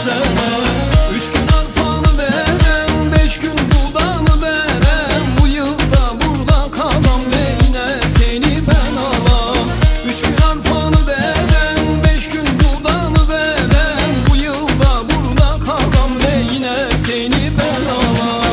versene. 3 gün arpanı verem, 5 gün buğdanı verem. Bu yılda burada kalam ve yine seni ben alam. 3 gün arpanı verem, 5 gün buğdanı verem. Bu yılda burada kalam ve yine seni ben alam.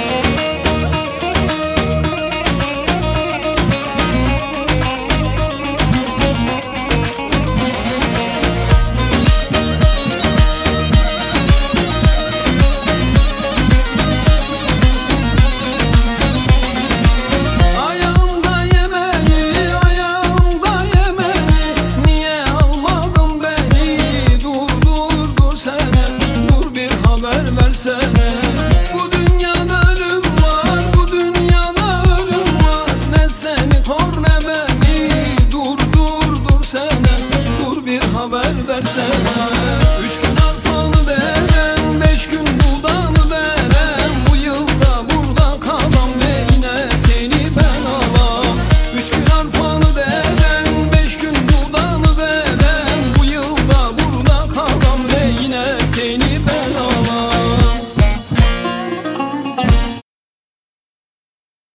Bu dünyada ölüm var, bu dünyada ölüm var. Ne seni kor ne beni, dur sene, dur bir haber versene.